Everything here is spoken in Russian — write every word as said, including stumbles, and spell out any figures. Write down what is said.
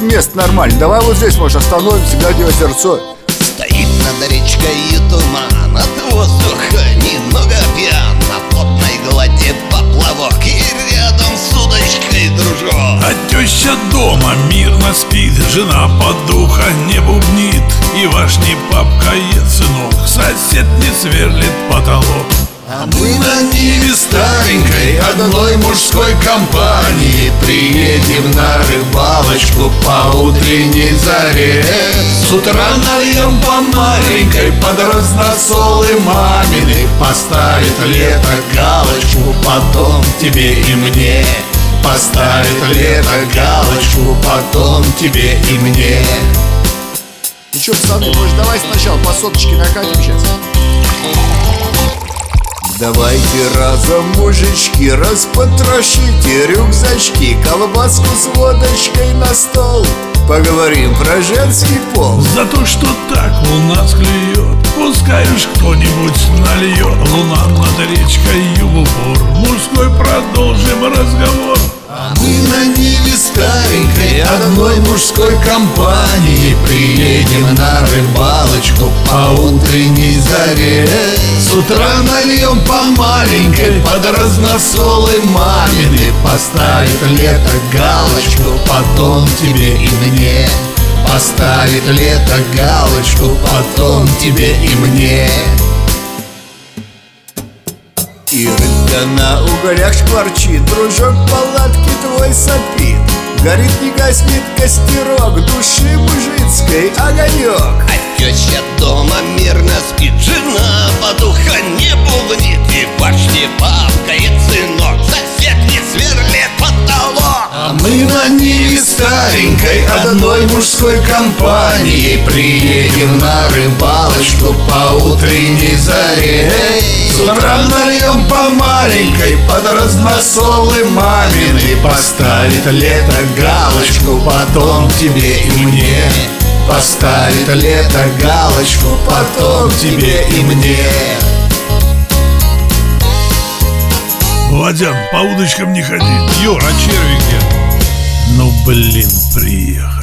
место нормально. Давай вот здесь, может, остановимся, глядя в озерцо. Стоит над речкой туман, от воздуха немного пьян. На плотной глади поплавок и рядом с удочкой дружок. А теща дома мирно спит, жена под духа не бубнит. И ваш не папка ед, сынок, сосед не сверлит потолок. А мы на Ниве старенькой, одной мужской компании, приедем на рыбалочку по утренней заре. С утра нальем по маленькой под разносолы мамины. Поставит лето галочку, потом тебе и мне. Поставит лето галочку, потом тебе и мне. Ну что, пацаны, может, давай сначала по соточке накатим сейчас? Давайте разом, мужички, распотрошите рюкзачки, колбаску с водочкой на стол. Поговорим про женский пол. За то, что так луна склюет, пускай уж кто-нибудь нальет. Луна над речкой в упор, мужской продолжим разговор. А мы на Ниве старенькой, одной мужской компании, приедем на рыбалочку по утренней заре. С утра нальем по маленькой под разносолы мамины. Поставит лето галочку, потом тебе и мне. Поставит лето галочку, потом тебе и мне. И рыбка на угорях шкварчит, дружок палатки твой сопит. Горит, не гаснет костерок, души мужицкой огонек. А теща дома мирно спит, жена по духа не бубнит. И ваш не папка и сынок, сосед не сверлит потолок. А мы на Ниве старенькой, одной мужской компании, приедем на рыбалочку по утренней заре. С утра нальем по маленькой под разносолы мамины. Поставит лето галочку, потом тебе и мне. Поставит лето галочку, потом тебе и мне. Владян, по удочкам не ходи. Юр, а черви где? Ну блин, приехал.